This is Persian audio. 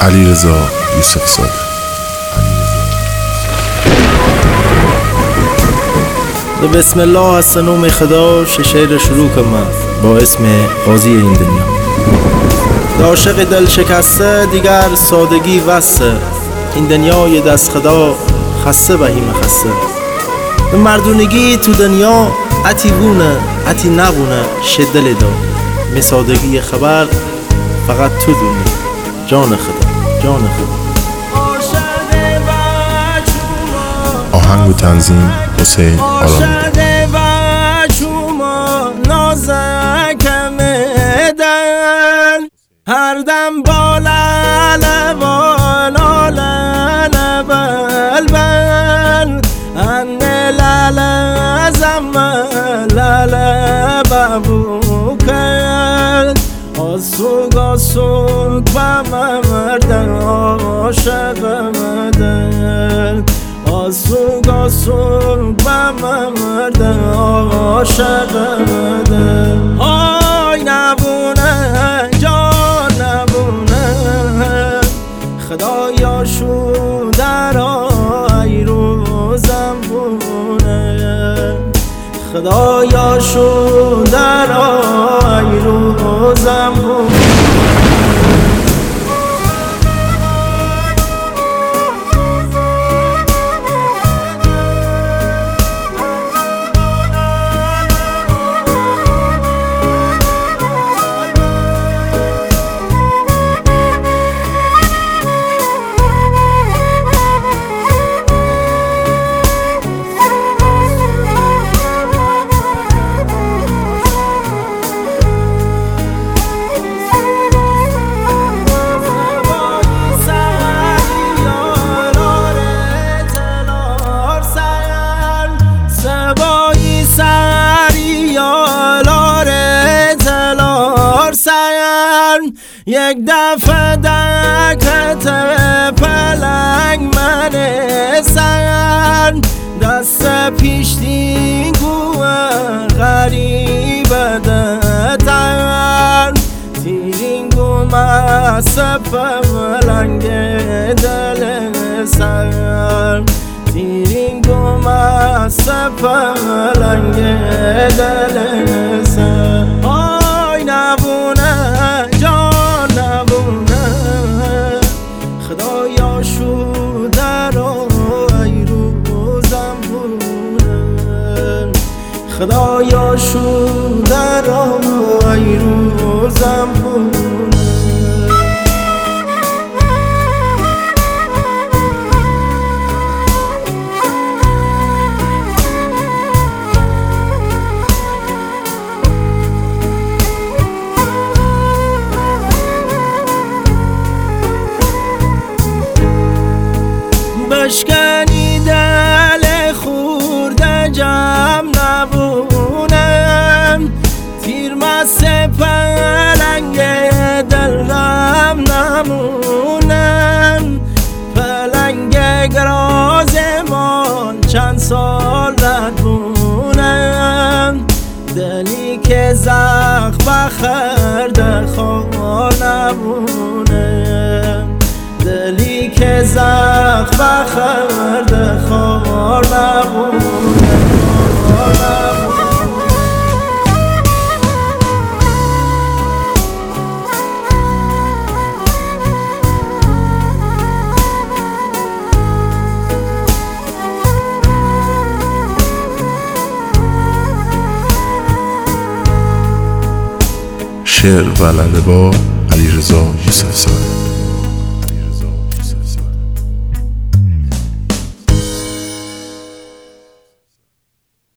علیرضا یوسف زاده. بسم الله از نام خدا شعر شروع کنم با اسم قاضی این دنیا. عاشق دل شکسته دیگر سادگی وسته، این دنیای دست خدا خسته بهیم خسته. به مردونگی تو دنیا عتی بونه عتی نبونه شدل دا، می سادگی خبر فقط تو دونه جان خدا جان خدا. آهنگ و تنظیم حسین آرامیده. هر دم بالال بالال بلبل ان لال زمل بابوکل آسوگ بمردن عاشق مدن آسوگ بمردن عاشق مدن. آی نبونه جان نبونه خدایا شو در ای روزم بونه خدایا شو در ای روزم بونه. یک دفعه دکت پلنگ من سن دست پیشتینگو غریب دتن تیرینگو مصف پلنگ دل سن تیرینگو مصف پلنگ دل سن. آی نبونه جان نبونه خدایا شو در ای روزم بونه خدایا شو در ای روزم بونه. بشکنی دل خورده جمع نبونم تیر مسته پلنگ دل غم نمونم پلنگ گرازمان چند سال ردونم دلی که زخم بخرده خواه نبونم دلی که زخم بخرده خوار نبونه. شعر و لنده با علیرضا یوسف زاده.